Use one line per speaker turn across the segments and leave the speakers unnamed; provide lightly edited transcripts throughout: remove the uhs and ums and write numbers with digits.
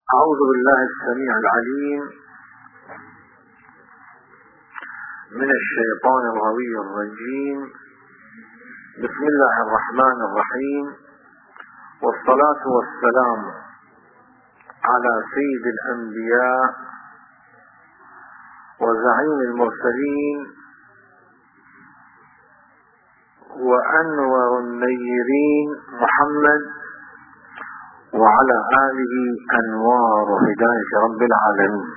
أعوذ بالله السميع العليم من الشيطان الغوي الرجيم. بسم الله الرحمن الرحيم، والصلاة والسلام على سيد الأنبياء وزعيم المرسلين وأنور النيرين محمد وعلى آله أنوار هداية رب العالمين.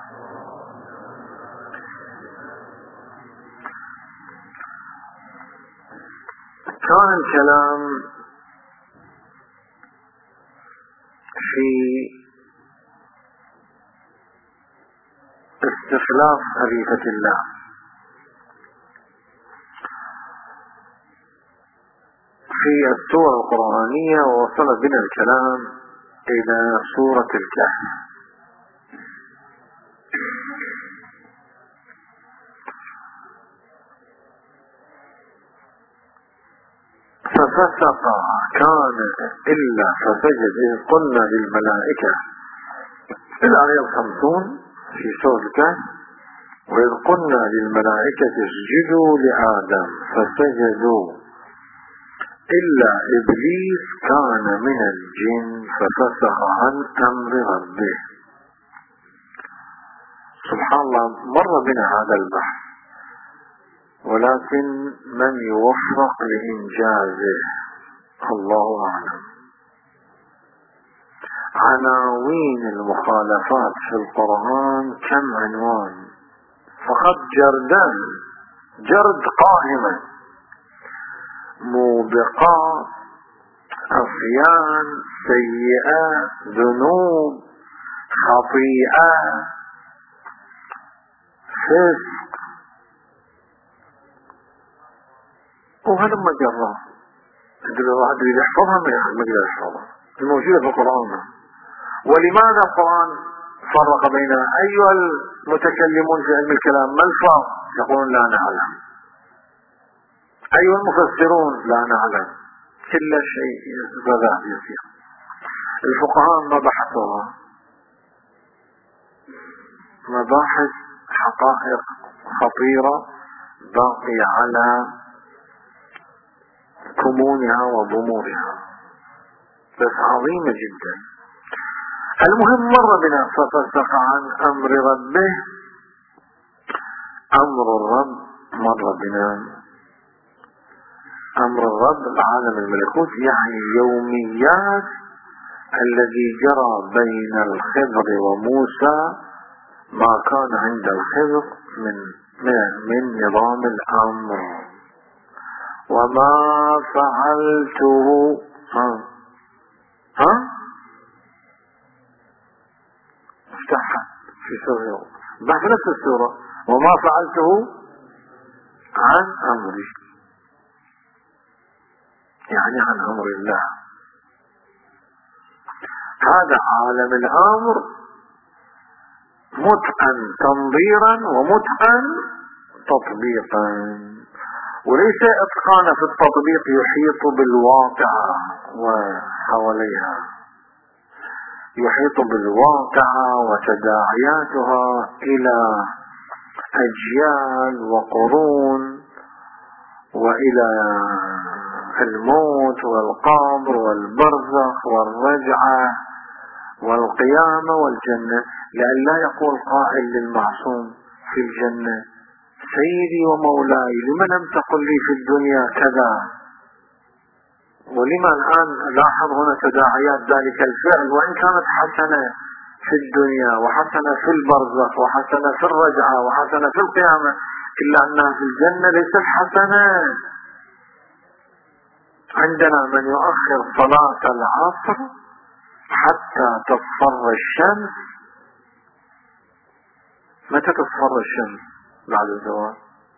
كان الكلام في استخلاف خليفة الله في السور القرآنية، ووصل بنا الكلام إلى سورة الكهف. ففسق كان إلا فسجد إذ قلنا للملائكة الآية 50 في سورة الكهف: وإذ قلنا للملائكة اسجدوا لآدم فسجدوا إلا إبليس كان من الجن ففسق عن أمر ربه. سبحان الله، مر بنا هذا البحث، ولكن من يوفق لإنجازه الله أعلم. عناوين المخالفات في القرآن كم عنوان، فقط جردان، جرد قائمة: موبقات، عصيان، سيئات، ذنوب، خطيئة، فسق، وهذا ما جرى. الواحد اللي يحفظها ما يقدر يحفظها، الموجودة في القرآن. ولماذا القرآن فرق بيننا؟ أيها المتكلمون في علم الكلام ما الفرق؟ يقولون لا نعلم. أيها المفسرون لا نعلم. كل شيء بذات يصير. الفقهاء ما بحثوها، مباحث حقائق خطيرة باقية على كمونها وضمورها، بس عظيمة جدا. المهم مر بنا ففسق عن أمر ربه. أمر الرب مر بنا. أمر الرب العالم الملكوت، يعني يوميات الذي جرى بين الخضر وموسى، ما كان عند الخضر من نظام الأمر. وما فعلته افتحها في سورة بعد نفس السورة: وما فعلته عن أمري، يعني عن أمر الله. هذا عالم الأمر متقن تنظيرا ومتقن تطبيقا، وليس إتقان في التطبيق يحيط بالواقع وحواليها، يحيط بالواقع وتداعياتها إلى أجيال وقرون، وإلى الموت والقبر والبرزخ والرجعة والقيامة والجنة. لأن لا يقول قائل للمعصوم في الجنة: سيدي ومولاي لما لم تقل لي في الدنيا كذا؟ ولما الآن لاحظ هنا تداعيات ذلك الفعل، وإن كانت حسنة في الدنيا وحسنة في البرزخ وحسنة في الرجعة وحسنة في القيامة، إلا أنها في الجنة ليست حسنة. عندنا من يؤخر صلاة العصر حتى تصفر الشمس. متى تصفر الشمس؟ بعد الزوال.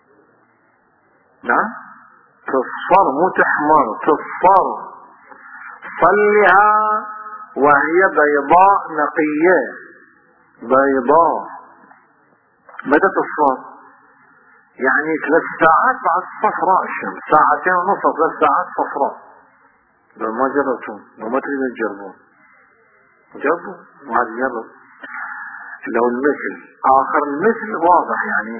نعم، تصفر مو تحمر، تصفر. صلها وهي بيضاء نقية، بيضاء. متى تصفر؟ يعني 3 ساعات بعد صفراء الشمس، 2.5 3 ساعات صفراء. لو ما جربتم، لو ما تريدون تجربون، جربوا واحد يجرب. لو المثل آخر المثل واضح يعني،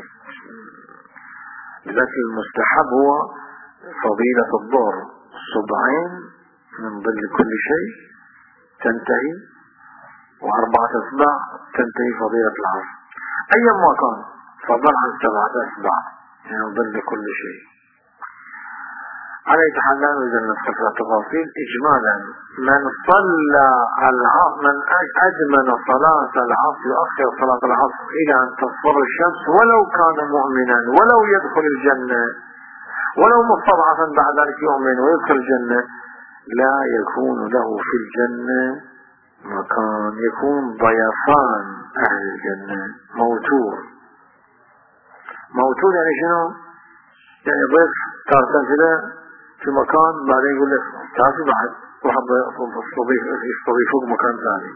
لكن المستحب هو فضيلة الظهر صبعين من ظل كل شيء تنتهي، و4 أصبع تنتهي فضيلة العصر، أيا ما كان فضل عن 7 أصبع من ظل كل شيء. على حال لا نريد أن ندخل في التفاصيل. إجمالا من صلى من أدمن صلاة العصر يؤخر صلاة العصر إلى أن تصفر الشمس ولو كان مؤمنا ولو يدخل الجنة، ولو مستضعفا بعد ذلك يؤمن ويدخل الجنة، لا يكون له في الجنة مكان، يكون ضيفان أهل الجنة. موتور يعني شنو؟ يعني ضيف تارة كده في مكان بعدين يقول لك تعرفي بعد واحد يستضيفوك مكان ثاني،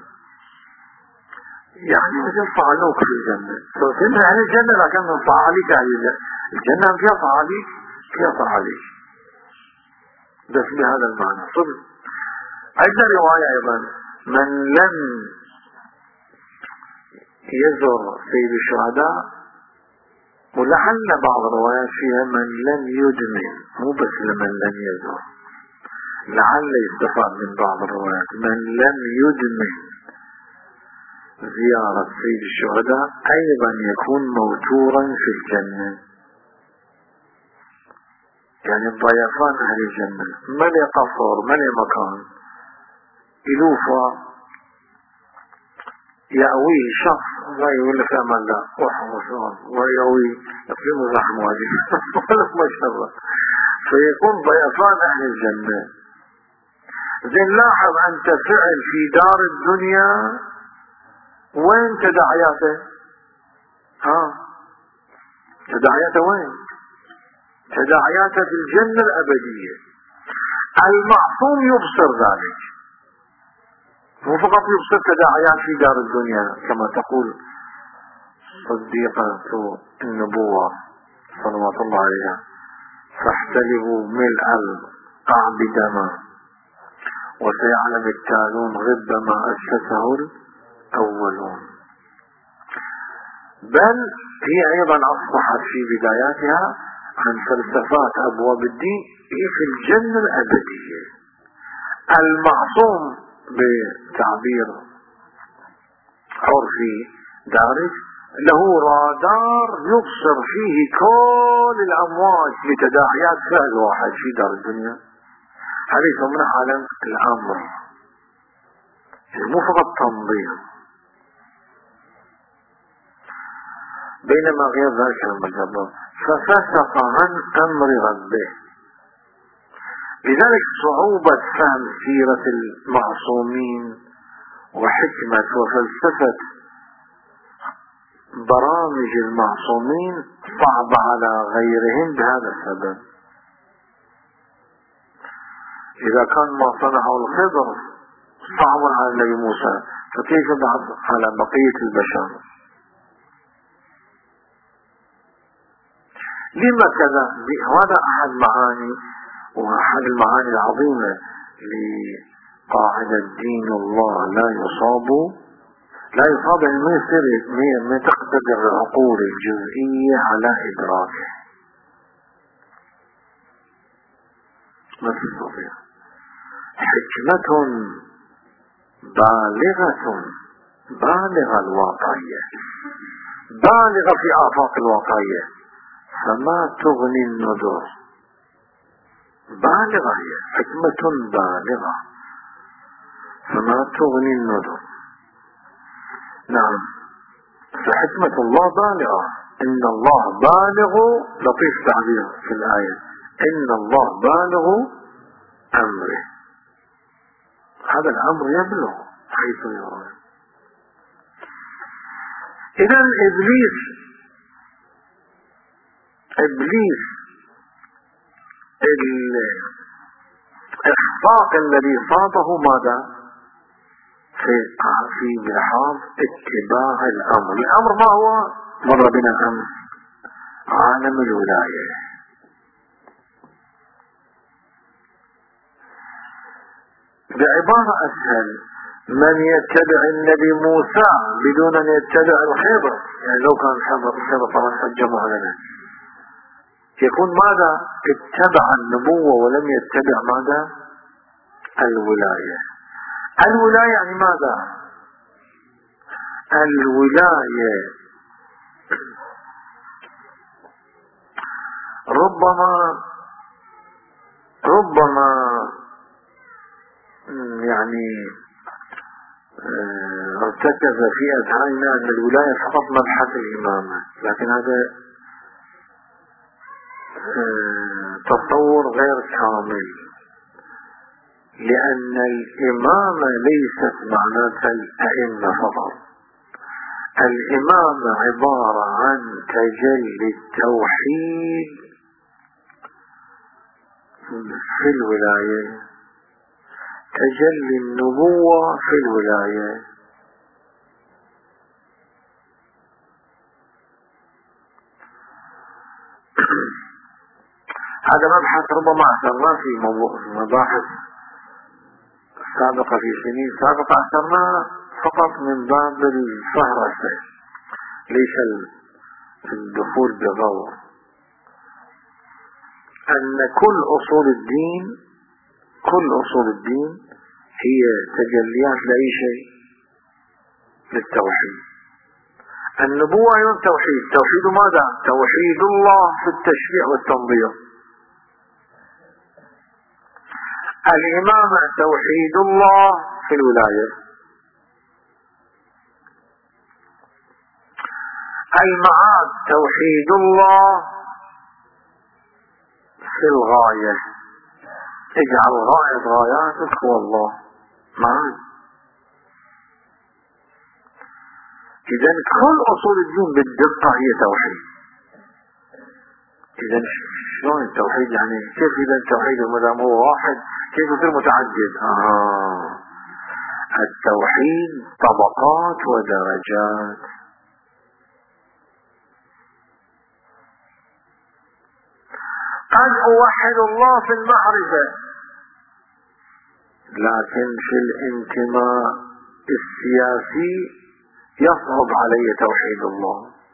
يعني مثل فعلوك في الجنة. فإن أهل الجنة لكن من فعاليك أهل الجنة فيها فعاليك فيها فعاليك، بس بهذا المعنى. صدق عندنا رواية أيضا من لم يزر سيد الشهداء، ولعل بعض الروايات فيها من لم يدمن، مو بس لمن لم يزر، لعل يستفاد من بعض الروايات من لم يدمن زيارة سيد الشهداء أيضا يكون موتورا في الجنة. يعني الضيافان أهل الجنة ملي قصر ملي مكان إلوفا يأوي شخص ما يقول لك أمان لا وحمصان ويأوي يقيم زحم واجب ولا ما شاء الله، فيكون ضيافان أهل الجنة. زين لاحظ أنت فعل في دار الدنيا وين تداعياته؟ تداعياته وين؟ تداعياته في الجنة الأبدية. المعصوم يبصر ذلك، مو فقط يبصر تداعيات في دار الدنيا كما تقول صديقة النبوة صلوات الله عليها، فاحتلبوا ملء القعب دما وسيعلم التالون غب ما أسسه الأولون. بل هي أيضا أصبحت في بداياتها عن فلسفات أبواب الدين في الجنة الأبدية. المعصوم بتعبير عرفي دارج له رادار يبصر فيه كل الأمواج لتداعيات فعل واحد في دار الدنيا. هذا يسمونه عالم الأمر، مو فقط تنظيم. بينما غير ذلك المجرد ففسق عن أمر ربه. لذلك صعوبة فهم سيرة المعصومين وحكمة وفلسفة برامج المعصومين صعب على غيرهم بهذا السبب. إذا كان ما صنعه الخضر صعب على النبي موسى، فكيف بعد على بقية البشر؟ لما كذا؟ هذا أحد معاني وأحد المعاني العظيمة لقاعدة دين الله لا يصاب يعني ما يصير ما تقتدر العقول الجزئية على إدراكه، ما تستطيع. حكمة بالغة الواقعية، بالغة في آفاق الواقعية، فما تغني النذر. بالغة هي حكمة بالغة فما تغني النذر. نعم، فحكمة الله بالغة. إن الله بالغ، لطيف تعبير في الآية، إن الله بالغ أمره. هذا الأمر يبلغ حيث يراد. إذا إبليس الإخفاق الذي صابه ماذا؟ في ملحاظ اتباع الأمر. الأمر ما هو؟ مر بنا الأمر عالم الولاية. بعبارة أسهل، من يتبع النبي موسى بدون أن يتبع الخضر، يعني لو كان الخضر طبعا حجة معلنة، يكون ماذا؟ اتبع النبوة ولم يتبع ماذا؟ الولاية. الولاية يعني ماذا؟ الولاية ربما يعني ارتكز في أذهاننا أن الولاية فقط مبحث الإمامة، لكن هذا تصور غير كامل، لأن الإمامة ليست معناتها الأئمة فقط. الإمامة عبارة عن تجلي التوحيد في الولاية، تجلي النبوة في الولاية. هذا مبحث ربما أثرنا في مباحث سابقة في سنين سابقة، أثرنا فقط من باب الفهرسة ليس الدخول بغور، أن كل أصول الدين هي تجليات لأي شيء، للتوحيد. النبوة أيضا توحيد. توحيد ماذا؟ توحيد الله في التشريع والتنظير. الإمامة توحيد الله في الولاية. المعاد توحيد الله في الغاية. اجعل غاية غاياتك هو الله معاد. إذن كل أصول الدين بالدقة هي توحيد. إذن شلون التوحيد؟ يعني كيف إذا التوحيد المدام هو واحد كيف يصير متعدد؟ التوحيد طبقات ودرجات. قد أوحد الله في المعرفة، لكن في الانتماء السياسي يصعب علي توحيد الله.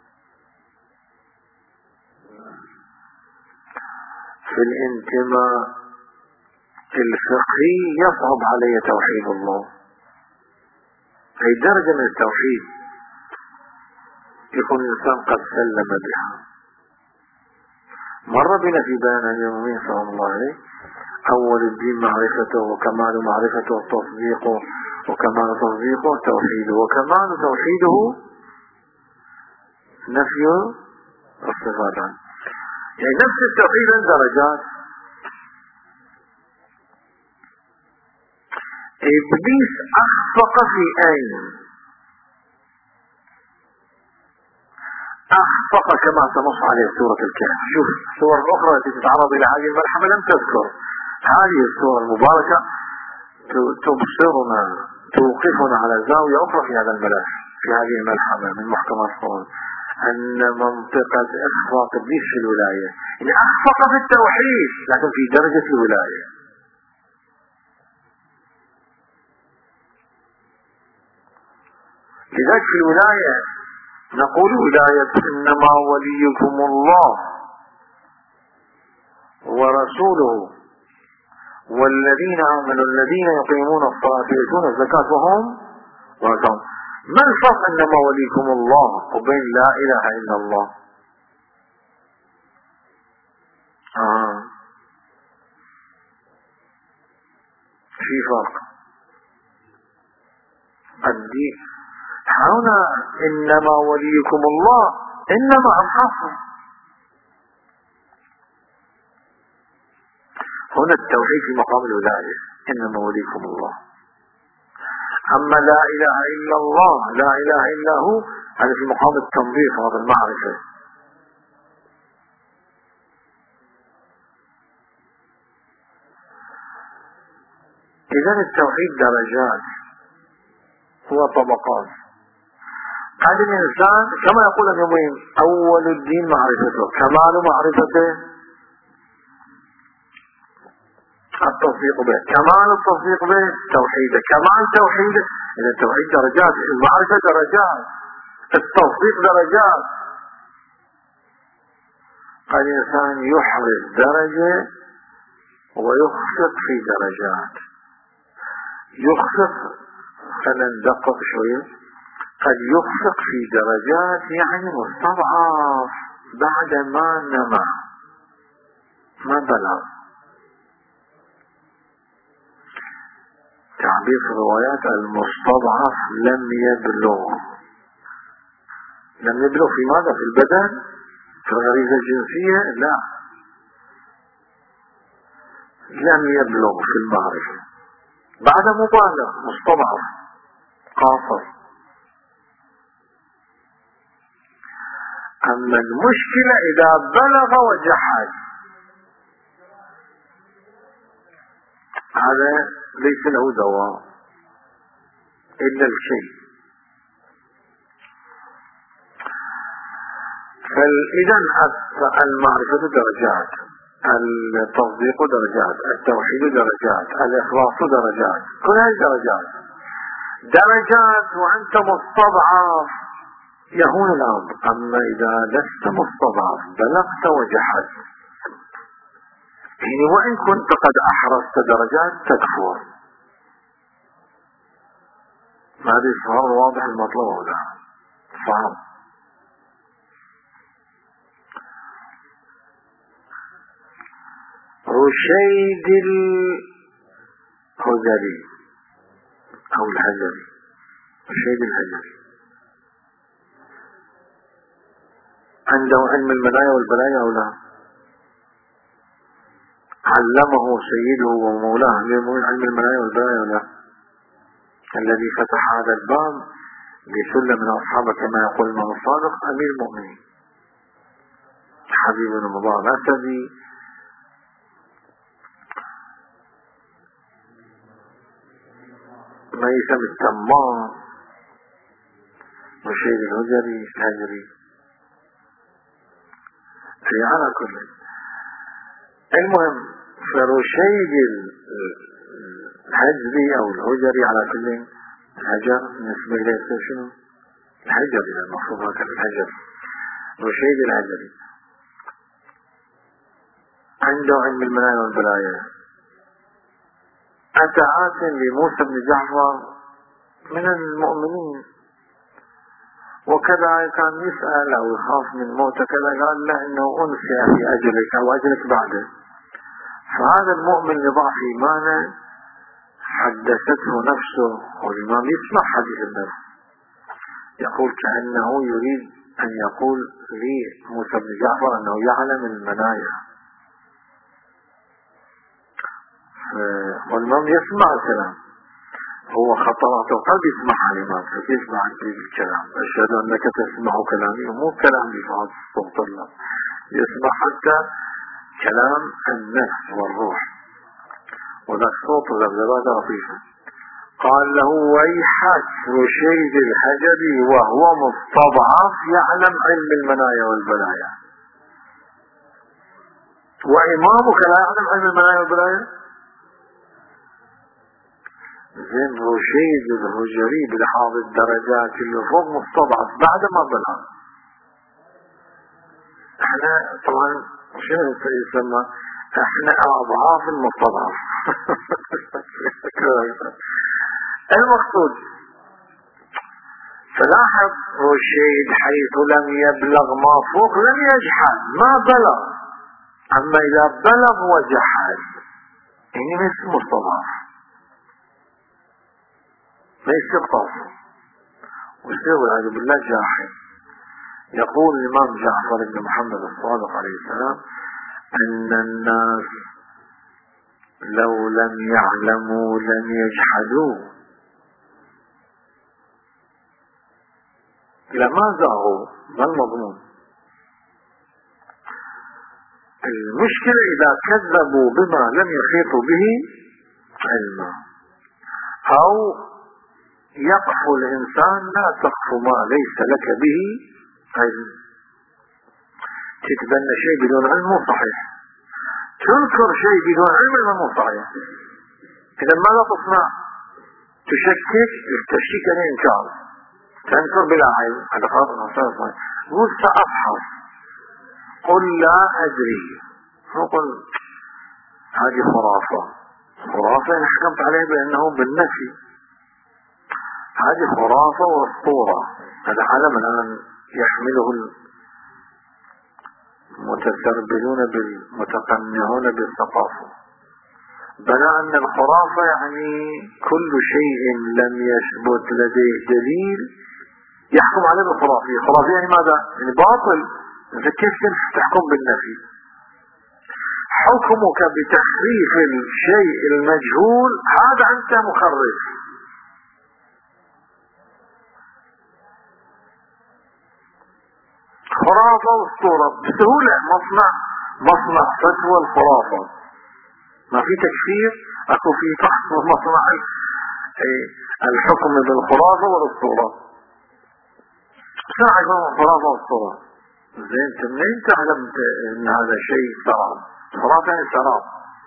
في الانتماء الفقهي يصعب علي توحيد الله. أي درجة من التوحيد يكون الإنسان قد سلم بها. مر بنا في بيان اليومين صلى الله عليه: أول الدين معرفته، وكمال معرفته وتصديقه، وكمال تصديقه توحيده، وكمال توحيده نفي الصفات عنه. يعني نفس التوحيد درجات. إبليس أخفق في أين؟ أخفق كما سنص عليه سورة الكهف. شوف السور الأخرى التي تتعرض إلى هذه الملحمة لم تذكر. هذه السورة المباركة تبصرنا، توقفنا على زاوية أخرى في هذا الملف، في هذه الملحمة من محكمات القرآن، أن منطقة إخفاق إبليس في الولاية، يعني أخفق في التوحيد لكن في درجة الولاية. لذلك في الولاية نقول ولاية إنما وليكم الله ورسوله والذين آمنوا الذين يقيمون الصلاة ويؤتون الزكاة وهم راكعون. ما الفرق إنما وليكم الله وبين لا إله إلا الله؟ في فرق. الدين هنا إنما وليكم الله، إنما الحصر. هنا التوحيد في مقام الولاية، إنما وليكم الله. أما لا إله إلا الله، لا إله إلا هو، هذا في مقام التنظيف، هذا المعرفة. إذن التوحيد درجات وطبقات. قد الإنسان كما يقول اليومين: أول الدين معرفته، كمال معرفته التصديق به، كمال التصديق به توحيده، كمال توحيده. إذا التوحيد درجات، المعرفة درجات، التصديق درجات. قد الإنسان يحرز درجة ويخفق في درجات. يخفق، خلينا ندقق شوية، قد يخفق في درجات يعني مستضعف بعد ما نما، ما بلغ. تعبير في الروايات المستضعف لم يبلغ. لم يبلغ في ماذا؟ في البدن، في الغريزة الجنسية؟ لا، لم يبلغ في المعرفة بعد مبالغ، مستضعف قاصر. أما المشكلة إذا بلغ وجحد، هذا ليس له دواء إلا الشيء. فإذا المعرفة درجات، التصديق درجات، التوحيد درجات، الإخلاص درجات، كل هذه درجات. درجات وأنت مستضعف يهون الأمر. أما إذا لست مستضعف بلغت وجحد، يعني وإن كنت قد أحرزت درجات تكفر. هذه صار واضح المطلوب ولا صعب؟ رشيد الهجري أو الهجري، رشيد الهجري عنده علم المنايا والبلايا أو لا؟ علمه سيده ومولاه علم المنايا والبلايا ولا؟ الذي فتح هذا الباب بسلم من أصحابه كما يقول الإمام الصادق أمير المؤمنين حبيب بن مضار الأسدي، ميثم التمار، رشيد الهجري. في على كل المهم، فرشيد الهجري أو الهجري على كل الهجر نسبة إليه شنو؟ الهجر، إذا المفروض هكذا الهجر. رشيد الهجري عنده علم المنايا والبلايا. أتى آت لموسى بن جعفر من المؤمنين، وكذا كان يسأل أو يخاف من موته كذا، قال له إنه أنسي في أجلك أو أجلك بعده. فهذا المؤمن لضعف إيمانه حدثته نفسه، والإمام يسمع حديث النفس، يقول كأنه يريد أن يقول لي موسى بن جعفر أنه يعلم المنايا. والإمام يسمع الكلام، هو خطرات القلب يسمع الإمام، فيسمع الكلام. أشهد أنك تسمع كلامي، مو كلامي فقط صوت الله، يسمع حتى كلام النفس والروح، وذا صوت ذبذبات لطيفة. قال له ويحك رشيد الحجري وهو مستضعف يعلم علم المنايا والبلايا، وإمامك لا يعلم علم المنايا والبلايا. زين رشيد الهجري بلحاظ الدرجات اللي فوق مستضعف بعد ما بلغ. احنا طبعا شنو يسمى؟ احنا اضعاف المستضعف. المقصود فلاحظ رشيد حيث لم يبلغ ما فوق لم يجحد، ما بلغ. اما اذا بلغ وجحد يعني مثل مستضعف، ما يصير قاصر ويصير والعياذ بالله جاحد. يقول الإمام جعفر بن محمد الصادق عليه السلام أن الناس لو لم يعلموا لم يجحدوا لما زاغوا. ما المضمون؟ المشكلة إذا كذبوا بما لم يحيطوا به علما، أو يقف الإنسان لا تقف ما ليس لك به علم. تتبنى شيء بدون علم مو صحيح، تنكر شيء بدون علم مو صحيح. إذا ماذا تصنع؟ تشكك. التشكيك يعني إنكار، تنكر بلا علم. هذا خاطئ. قل سأبحث، قل لا أدري، قل هذه خرافة. خرافة حكمت عليه بأنه بالنفي، هذه خرافة واسطورة. هذا علم الآن يحمله المتسربلون بالمتقنعون بالثقافة. بناء أن الخرافة يعني كل شيء لم يثبت لديه دليل يحكم عليه بالخرافة. خرافة يعني ماذا؟ يعني باطل. إذا كيف تحكم بالنفي؟ حكمك بتخريف الشيء المجهول هذا أنت مخرف. خرافة واسطورة بسهولة. مصنع فتوى الخرافة، ما في تكفير، اكو في فحص مصنع الحكم بالخرافة والاسطورة. ساعة خرافة والاسطورة. زين انت منين تعلم ان هذا شيء سراب؟ خرافة يعني سراب.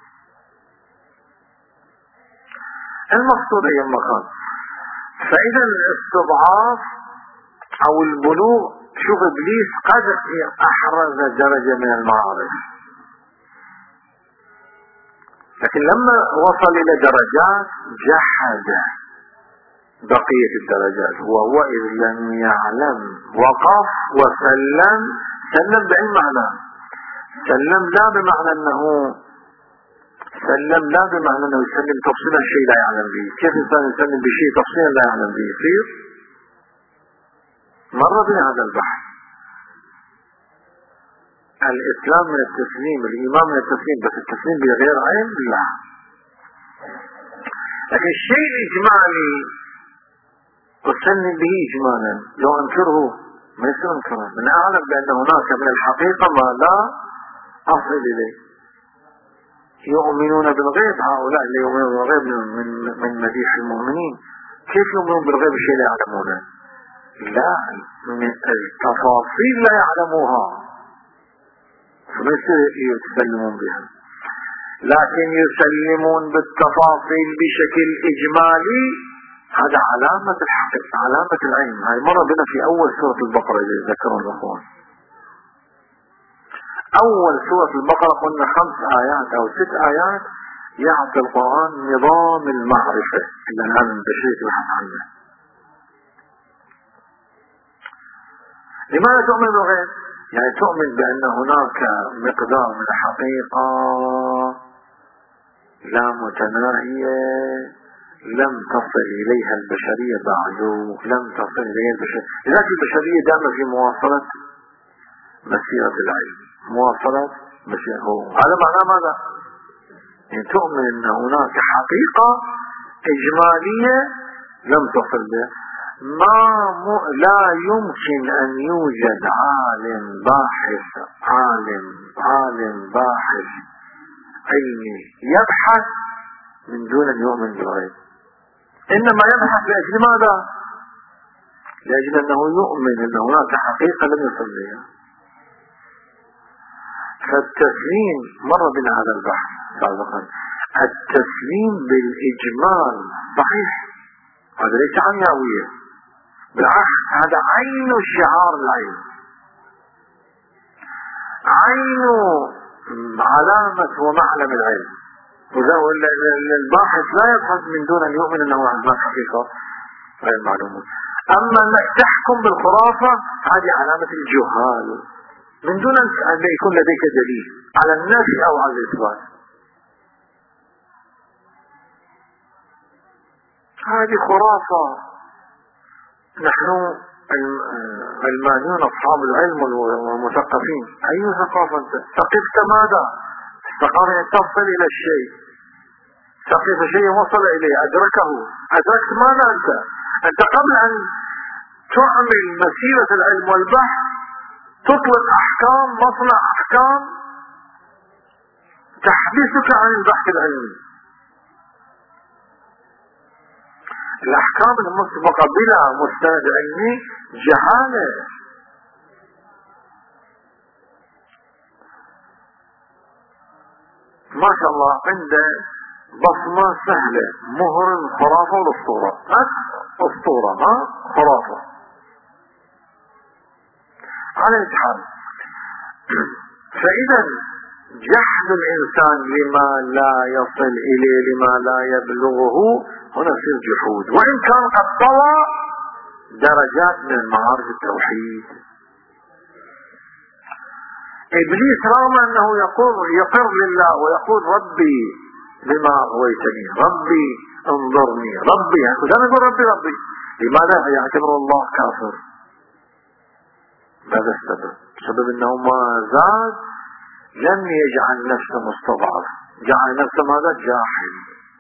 المقصود اي مكان. فاذا الاستضعاف او البلوغ، شوف ابليس قد احرز درجة من المعارف، لكن لما وصل الى درجات جحد بقية الدرجات. وهو اذ لم يعلم وقف وسلم. سلم بأي معنى؟ سلم لا بمعنى انه يسلم تفصيلا شيء لا يعلم به. كيف الانسان يسلم بشيء تفصيلا لا يعلم به؟ يصير مرة بنا هذا البحث. الإسلام من التسليم، الإيمان من التسليم، بس التسليم بغير علم لا. لكن الشيء الإجمالي أسلم به إجمالا، لو أنكره ما يصير أنكره. من أعلم بأن هناك من الحقيقة ما لا أصل إليه. يؤمنون بالغيب، هؤلاء اللي يؤمنون بالغيب من مديح المؤمنين. كيف يؤمنون بالغيب الشيء لا يعلمونه؟ لا، من التفاصيل لا يعلموها فليس يتسلمون بها، لكن يسلمون بالتفاصيل بشكل إجمالي. هذا علامة الحقيقة، علامة العلم. هاي مرة بنا في أول سورة البقرة إذا ذكرون الأخوان. أول سورة البقرة قلنا 5 آيات أو 6 آيات يعطي القرآن نظام المعرفة اللي الآن البشرية تبحث عنه. لماذا تؤمن بالغيب؟ يعني تؤمن بأن هناك مقدار من الحقيقة لا متناهية لم تصل إليها البشرية بعد، لم تصل إليها البشرية. لذلك البشرية دائما في مواصلة مسيرة العلم، مواصلة مسيرة. هذا معناه ماذا؟ يعني تؤمن أن هناك حقيقة إجمالية لم تصل بها. لا يمكن أن يوجد عالم باحث علمي يبحث من دون أن يؤمن بالغيب. إنما يبحث لأجل ماذا؟ لأجل أنه يؤمن أن هناك حقيقة لم يصل بها. فالتسليم مر بنا هذا البحث سابقا. التسليم بالإجمال صحيح، هذا ليس عنياوية، بالعكس هذا عين شعار العلم، عين علامة ومعلم العلم. الباحث لا يبحث من دون أن يؤمن أنه هناك حقيقة غير معلومة. أما أنك تحكم بالخرافة هذه علامة الجهال من دون أن يكون لديك دليل على النفي أو على الإثبات. هذه خرافة. نحن علمانيون أصحاب العلم والمثقفين. أي ثقافة؟ ثقفت ماذا؟ الثقافة تصل إلى الشيء، ثقف شيء وصل إليه، أدركت ماذا أنت قبل أن تعمل مسيرة العلم والبحث تطلق أحكام، مصنع أحكام تحدثك عن البحث العلمي. الأحكام المسبقة بلا مستند علمي جهالة. ما شاء الله عنده بصمة سهلة، مهر الخرافة والاسطورة، اسطورة خرافة. على الحال فإذا جحد الإنسان لما لا يصل إليه، لما لا يبلغه، هنا يصير جحود، وإن كان قد طوى درجات من معارف التوحيد. إبليس رغم أنه يقر لله ويقول ربي لما أغويتني، ربي انظرني، ربي، يعني يقول ربي ربي، لماذا يعتبر الله كافر؟ ماذا السبب؟ السبب أنه ما زاد، لم يجعل نفسه مستضعف، جعل نفسه ماذا؟ جاحد.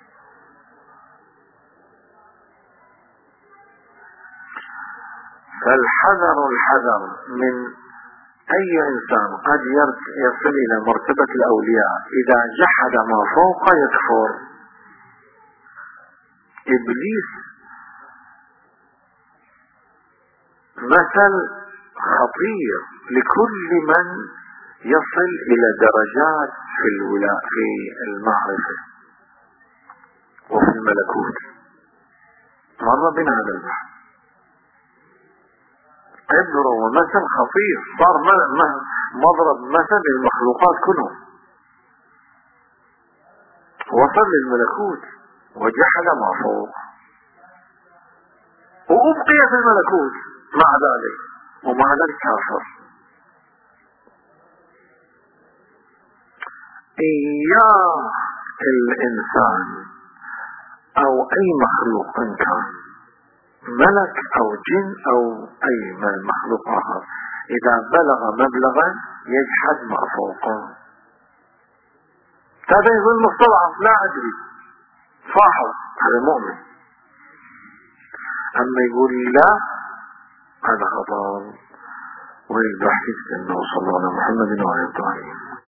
فالحذر الحذر من أي إنسان قد يصل إلى مرتبة الأولياء إذا جحد ما فوق يكفر. إبليس مثل خطير لكل من يصل إلى درجات في المعرفة وفي الملكوت. مر بنا هذا البحث، قدروا ومثل خطير، صار مضرب مثل للمخلوقات كلهم. وصل للملكوت وجحد ما فوق، وأبقي في الملكوت مع ذلك، ومع ذلك كافر. إياه الإنسان أو أي مخلوق إن كان ملك أو جن أو أي مخلوق آخر، إذا بلغ مبلغا يجحد ما فوقه. هذا يقول مستضعف، لا أدري، فاحظ، هذا مؤمن. أما يقول لا، هذا خطأ. ويبحث أنه صلى الله على محمد وعلى آله.